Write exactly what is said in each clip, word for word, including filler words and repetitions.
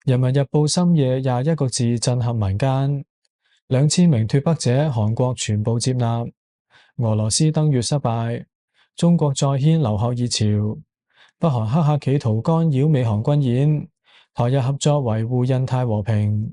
人民日報深夜廿一個字震撼民間，兩千名脫北者韓國全部接納。俄羅斯登月失敗，中國再掀留學熱潮。北韓黑客企圖干擾美韓軍演，台日合作維護印太和平。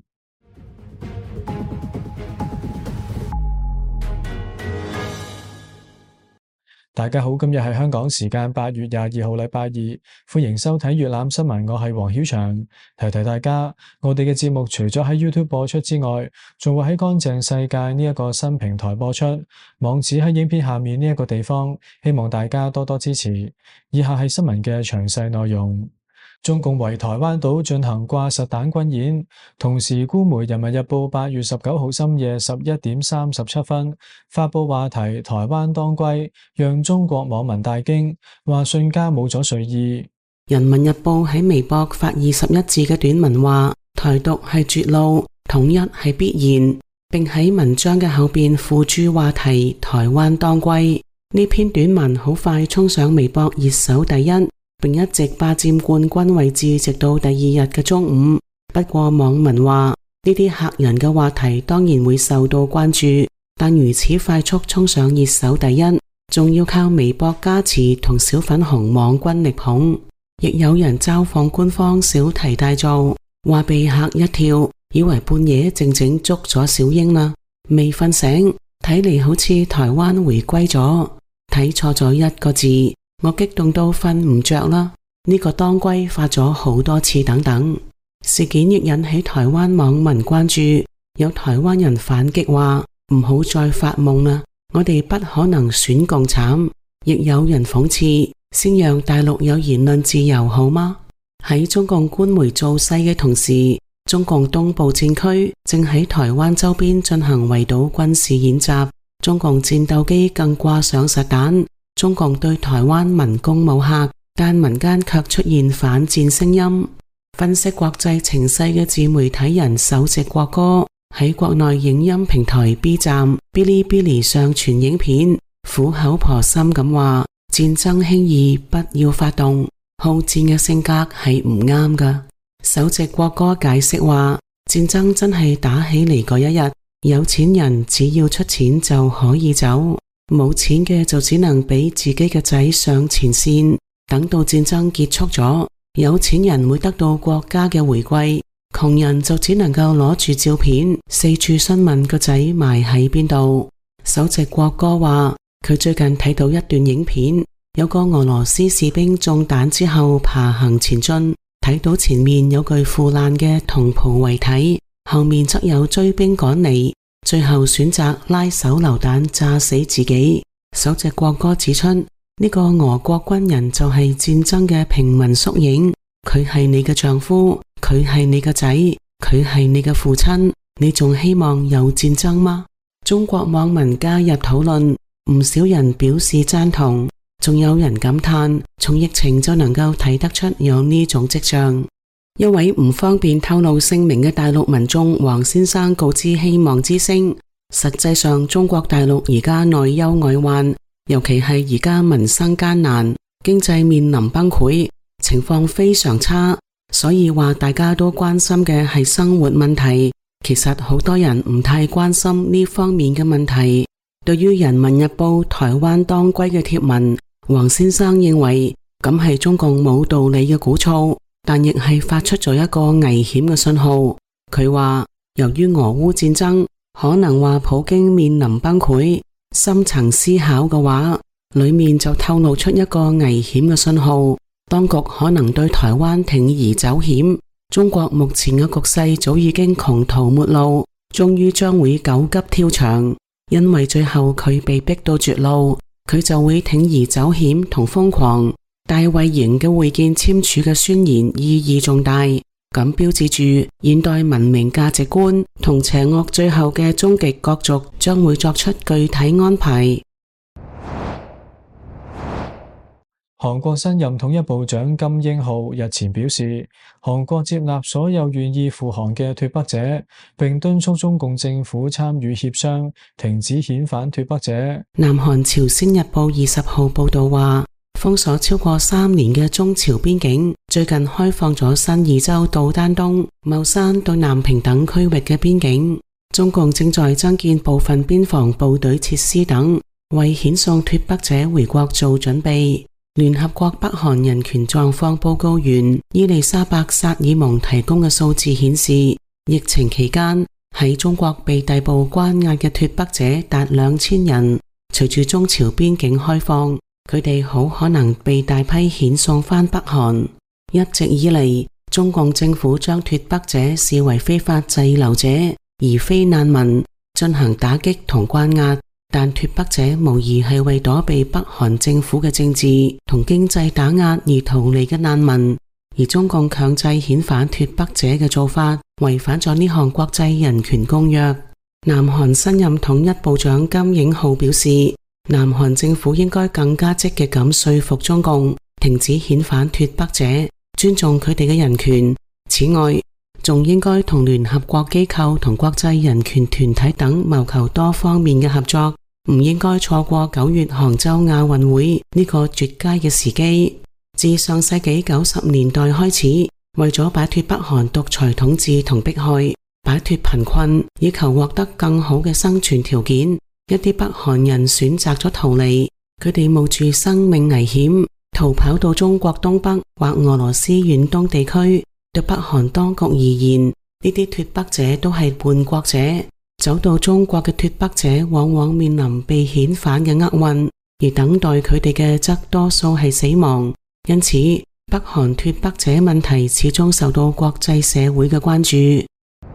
大家好，今日係香港時間八月廿二號禮拜二，歡迎收睇粵覽新聞，我係黃曉翔。提提大家，我哋嘅節目除咗喺 YouTube 播出之外，仲會喺乾淨世界呢一個新平台播出，網址喺影片下面呢一個地方，希望大家多多支持。以下係新聞嘅詳細內容。中共圍台灣島進行掛實彈軍演，同時官媒《人民日報》八月十九號深夜十一點三十七分發佈話題《台灣當歸》，讓中國網民大驚，話瞬間冇咗睡意。 《人民日報》喺微博發二十一字嘅短文話：台獨係絕路，統一係必然，並喺文章嘅後邊附注話題《台灣當歸》。呢篇短文好快衝上微博熱搜第一，並一直霸佔冠軍位置，直到第二日嘅中午。不過網民話呢啲嚇人嘅話題當然會受到關注，但如此快速衝上熱搜第一，仲要靠微博加持同小粉紅網軍力捧。亦有人嘲諷官方小題大做，話被嚇一跳，以為半夜靜靜捉咗小英啦，未瞓醒，睇嚟好似台灣回歸咗，睇錯咗一個字。我激動到瞓唔着啦！呢個當歸發咗好多次等等，事件亦引起台灣網民關注。有台灣人反擊話：唔好再發夢啦，我哋不可能選共產。亦有人諷刺：先讓大陸有言論自由好嗎？喺中共官媒造勢嘅同時，中共東部戰區正喺台灣周邊進行圍島軍事演習，中共戰鬥機更掛上實彈。中共對台灣文攻武嚇，但民間卻出現反戰聲音。分析國際情勢嘅自媒體人首席國歌喺國內影音平台 B 站、嗶哩嗶哩上傳影片，苦口婆心咁話：戰爭輕易不要發動，好戰嘅性格係唔啱㗎。首席國歌解釋話：戰爭真係打起嚟嗰一日，有錢人只要出錢就可以走。冇錢嘅就只能俾自己嘅仔上前線，等到戰爭結束咗，有錢人會得到國家嘅回歸，窮人就只能夠攞住照片四處詢問個仔埋喺邊度。首席國歌話佢最近睇到一段影片，有個俄羅斯士兵中彈之後爬行前進，睇到前面有具腐爛嘅同袍遺體，後面則有追兵趕嚟，最後選擇拉手榴彈炸死自己。首席國歌指出，呢個俄國軍人就係戰爭嘅平民縮影，佢係你嘅丈夫，佢係你嘅仔，佢係你嘅父親，你仲希望有戰爭嗎？中國網民加入討論，唔少人表示贊同，仲有人感嘆，從疫情就能夠睇得出有呢種跡象。一位唔方便透露姓名嘅大陸民眾黃先生告知希望之聲，實際上中國大陸而家內憂外患，尤其係而家民生艱難，經濟面臨崩潰，情況非常差，所以話大家都關心嘅係生活問題。其實好多人唔太關心呢方面嘅問題。對於人民日報台灣當歸嘅貼文，黃先生認為咁係中共冇道理嘅鼓噪，但亦係發出咗一個危險嘅信號。佢話由於俄烏戰爭，可能話普京面臨崩潰，深層思考嘅話，裏面就透露出一個危險嘅信號，當局可能對台灣鋌而走險。中國目前嘅局勢早已經窮途末路，終於將會狗急跳牆，因為最後佢被逼到絕路，佢就會鋌而走險同瘋狂。大衛營嘅會見簽署嘅宣言意義重大，咁標誌住現代文明價值觀同邪惡最後嘅終極角逐將會作出具體安排。 韓國新任統一部長金英浩日前表示，韓國接納所有願意赴韓嘅脫北者，並敦促中共政府參與協商，停止遣返脫北者。 南韓朝鮮日報二十號報道話， 封鎖超過三年嘅中朝邊境最近開放咗新義州到丹東、茂山到南平等區域嘅邊境。中共正在增建部分邊防部隊設施等，為遣送脫北者回國做準備。聯合國北韓人權狀況報告員伊麗莎白·薩爾蒙提供嘅數字顯示，疫情期間喺中國被逮捕關押嘅脫北者達兩千人。隨住中朝邊境開放，佢哋好可能被大批遣送返北韓。一直以嚟，中共政府將脫北者視為非法滯留者，而非難民，進行打擊同關押。但脫北者無疑係為躲避北韓政府嘅政治同經濟打壓而逃離嘅難民。而中共強制遣返脫北者嘅做法，違反咗呢項國際人權公約。南韓新任統一部長金英浩表示，南韓政府應該更加積極咁說服中共停止遣返脫北者，尊重佢哋嘅人權。此外，仲應該同聯合國機構同國際人權團體等謀求多方面嘅合作，唔應該錯過九月杭州亞運會呢個絕佳嘅時機。自上世紀九十年代開始，為咗擺脫北韓獨裁統治同迫害，擺脫貧困，以求獲得更好嘅生存條件，一啲北韓人選擇咗逃離。佢哋冒住生命危險，逃跑到中國東北或俄羅斯遠東地區。對北韓當局而言，呢啲脫北者都係叛國者。走到中國嘅脫北者往往面臨被遣返嘅厄運，而等待佢哋嘅則多數係死亡。因此，北韓脫北者問題始終受到國際社會嘅關注。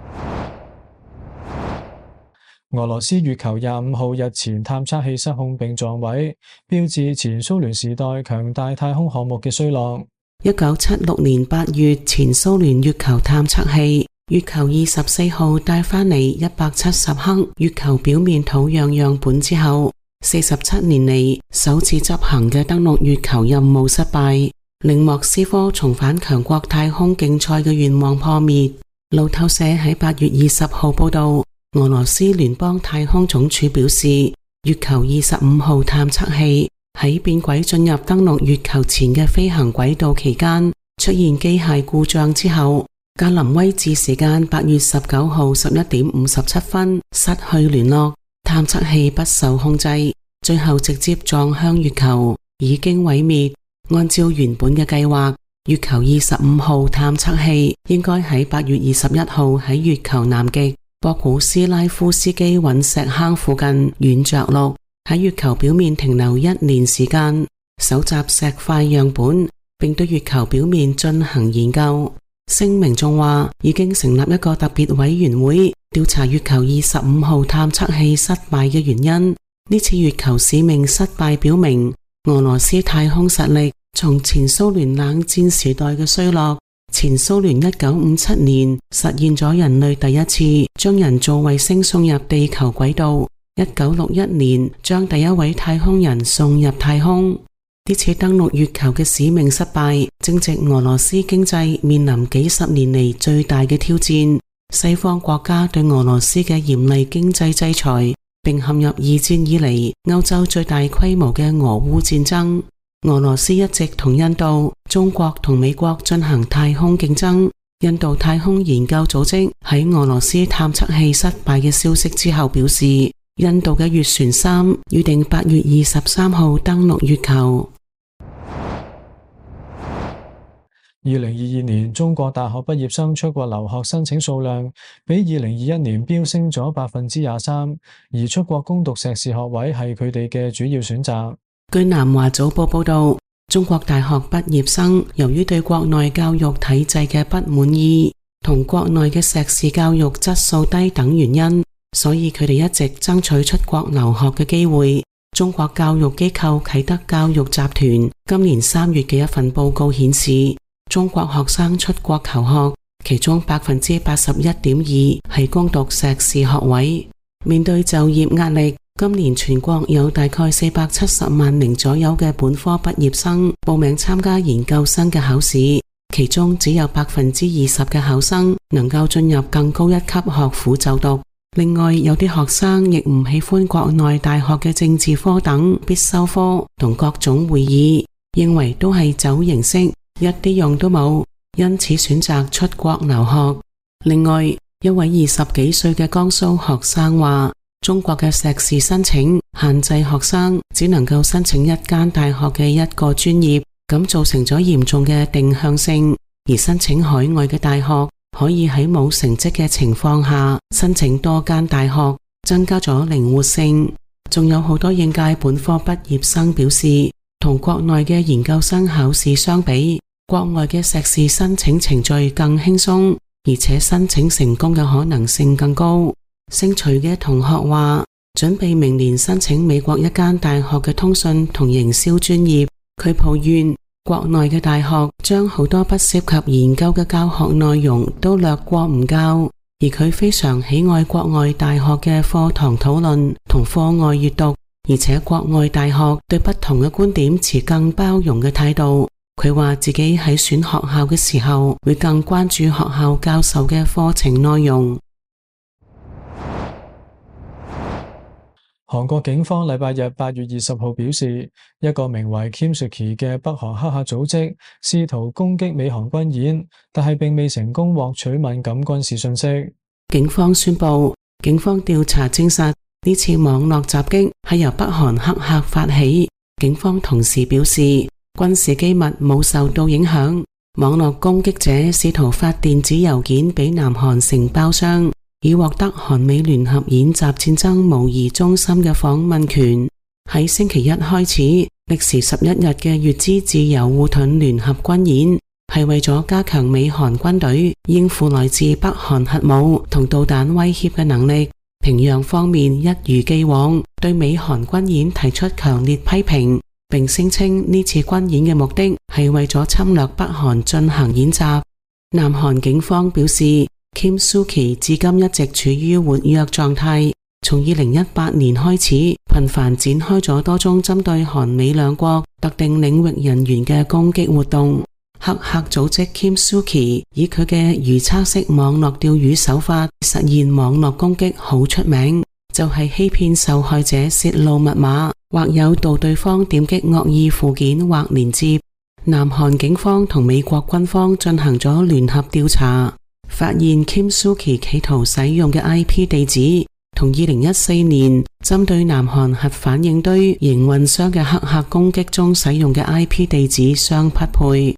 俄羅斯月球廿五號日前探測器失控並撞毀，標誌前蘇聯時代強大太空項目嘅衰落。 一九七六年八月，前蘇聯月球探測器月球二十四號帶返嚟一百七十克月球表面土壤樣本之後，四十七年嚟首次執行嘅登陸月球任務失敗，令莫斯科重返強國太空競賽嘅願望破滅。路透社喺八月二十號報道，俄羅斯聯邦太空總署表示，月球二十五號探測器喺變軌進入登陸月球前嘅飛行軌道期間出現機械故障之後，格林威治時間八月十九號十一點五十七分失去聯絡，探測器不受控制，最後直接撞向月球，已經毀滅。按照原本嘅計劃，月球二十五號探測器應該喺八月二十一號喺月球南極博古斯拉夫斯基隕石坑附近軟着陸，喺月球表面停留一年時間，搜集石塊樣本，並對月球表面進行研究。聲明仲話，已經成立一個特別委員會，調查月球二十五號探測器失敗嘅原因。呢次月球使命失敗表明，俄羅斯太空實力從前蘇聯冷戰時代嘅衰落。前蘇聯一九五七年實現咗人類第一次將人造衛星送入地球軌道，一九六一年將第一位太空人送入太空。呢次登陸月球嘅使命失敗，正值俄羅斯經濟面臨幾十年嚟最大嘅挑戰。西方國家對俄羅斯嘅嚴厲經濟制裁，並陷入二戰以嚟歐洲最大規模嘅俄烏戰爭。俄羅斯一直同印度、中國同美國進行太空競爭。印度太空研究組織喺俄羅斯探測器失敗嘅消息之後表示，印度嘅月船三預定八月二十三號登陸月球。 二零二二年中國大學畢業生出國留學申請數量比二零二一年飆升咗百分之廿三，而出國攻讀碩士學位係佢哋嘅主要選擇。 據南華早報報道，中國大學畢業生由於對國內教育體制嘅不滿意，同國內嘅碩士教育質素低等原因，所以佢哋一直爭取出國留學嘅機會。中國教育機構啟德教育集團今年三月嘅一份報告顯示，中國學生出國求學，其中百分之八十一點二係攻讀碩士學位。面對就業壓力，今年全國有大概四百七十萬名左右嘅本科畢業生報名參加研究生嘅考試，其中只有百分之二十嘅考生能夠進入更高一級學府就讀。另外，有啲學生亦唔喜歡國內大學嘅政治科等必修科同各種會議， 認為都係走形式，一啲用都冇，因此選擇出國留學。另外，一位二十幾歲嘅江蘇學生話，中國嘅碩士申請限制學生只能夠申請一間大學嘅一個專業，咁造成咗嚴重嘅定向性，而申請海外嘅大學可以喺冇成績嘅情況下申請多間大學，增加咗靈活性。仲有好多應屆本科畢業生表示，同國內嘅研究生考試相比，國外嘅碩士申請程序更輕鬆，而且申請成功嘅可能性更高。姓徐嘅同學話，準備明年申請美國一間大學嘅通訊同營銷專業。佢抱怨國內嘅大學將好多不涉及研究嘅教學內容都略過唔教，而佢非常喜愛國外大學嘅課堂討論同課外閱讀，而且國外大學對不同嘅觀點持更包容嘅態度。佢話自己喺選學校嘅時候會更關注學校教授嘅課程內容。 韓國警方禮拜日八月二十號表示，一個名為 Kim Soo-ki 嘅北韓黑客組織試圖攻擊美韓軍演，但係並未成功獲取敏感軍事信息。 警方宣布，警方調查證實呢次網絡襲擊係由北韓黑客發起。警方同時表示，軍事機密冇受到影響。網絡攻擊者試圖發電子郵件俾南韓承包商，以獲得韓美聯合演習戰爭模擬中心嘅訪問權。喺星期一開始，歷時十一日嘅乙支自由護盾聯合軍演，係為咗加強美韓軍隊應付來自北韓核武同導彈威脅嘅能力。平壤方面一如既往對美韓軍演提出強烈批評，並聲稱呢次軍演嘅目的係為咗侵略北韓進行演習。南韓警方表示，Kim Soo-ki 至今一直處於活躍狀態，從二零一八年開始頻繁展開咗多宗針對韓美兩國特定領域人員嘅攻擊活動。黑客組織 Kim Soo-ki 以佢嘅預測式網絡釣魚手法實現網絡攻擊好出名，就係、是、欺騙受害者泄露密碼，或誘導對方點擊惡意附件或連接。南韓警方同美國軍方進行咗聯合調查，發現 Kim Soo-ki 企圖使用嘅 I P 地址同二零一四年針對南韓核反應堆營運商嘅黑客攻擊中使用嘅 I P 地址相匹配。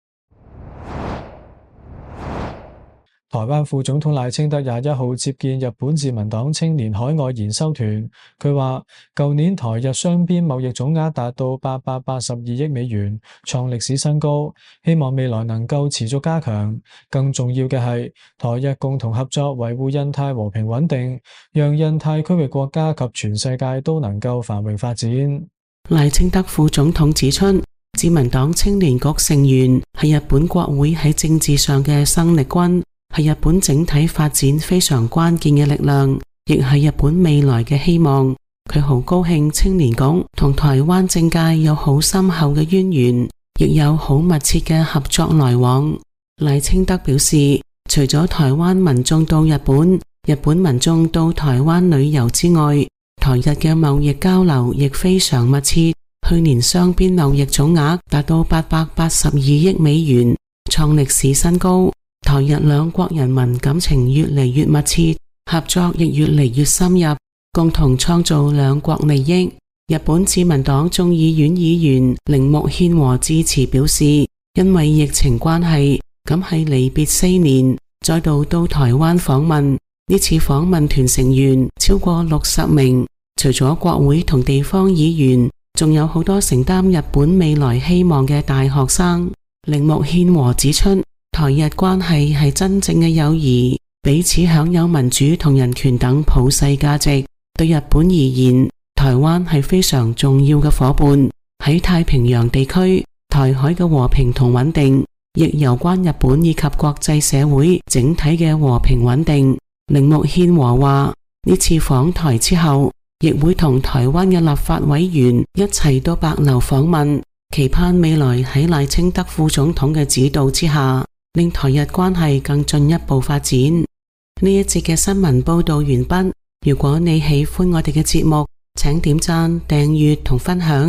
台灣副總統賴清德廿一號接見日本自民黨青年海外研修團，佢話舊年台日雙邊貿易總額達到八百八十二億美元，創歷史新高，希望未來能夠持續加強。更重要嘅係，台日共同合作維護印太和平穩定，讓印太區域國家及全世界都能夠繁榮發展。 賴清德副總統指出，自民黨青年局成員係日本國會喺政治上嘅生力軍，係日本整體發展非常關鍵嘅力量，亦係日本未來嘅希望。佢好高興青年局同台灣政界有好深厚嘅淵源，亦有好密切嘅合作來往。賴清德表示，除咗台灣民眾到日本、日本民眾到台灣旅遊之外，台日嘅貿易交流亦非常密切。去年雙邊貿易總額達到八百八十二億美元，創歷史新高。台日兩國人民感情越嚟越密切，合作亦越嚟越深入，共同創造兩國利益。日本自民黨眾議院議員鈴木憲和致辭表示，因為疫情關係，咁係離別四年，再度到台灣訪問。呢次訪問團成員超過六十名，除咗國會同地方議員，仲有好多承擔日本未來希望嘅大學生。鈴木憲和指出，台日關係係真正嘅友誼，彼此享有民主同人權等普世價值。對日本而言，台灣係非常重要嘅夥伴。喺太平洋地區，台海嘅和平同穩定，亦有關日本以及國際社會整體嘅和平穩定。鈴木憲和話，呢次訪台之後，亦會同台灣嘅立法委員一齊到帛琉訪問，期盼未來喺賴清德副總統嘅指導之下，令台日關係更進一步發展。呢一節嘅新聞報道完畢。如果你喜歡我哋嘅節目，請點讚、訂閱同分享，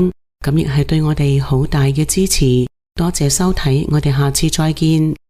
咁亦係對我哋好大嘅支持。多謝收睇，我哋下次再見。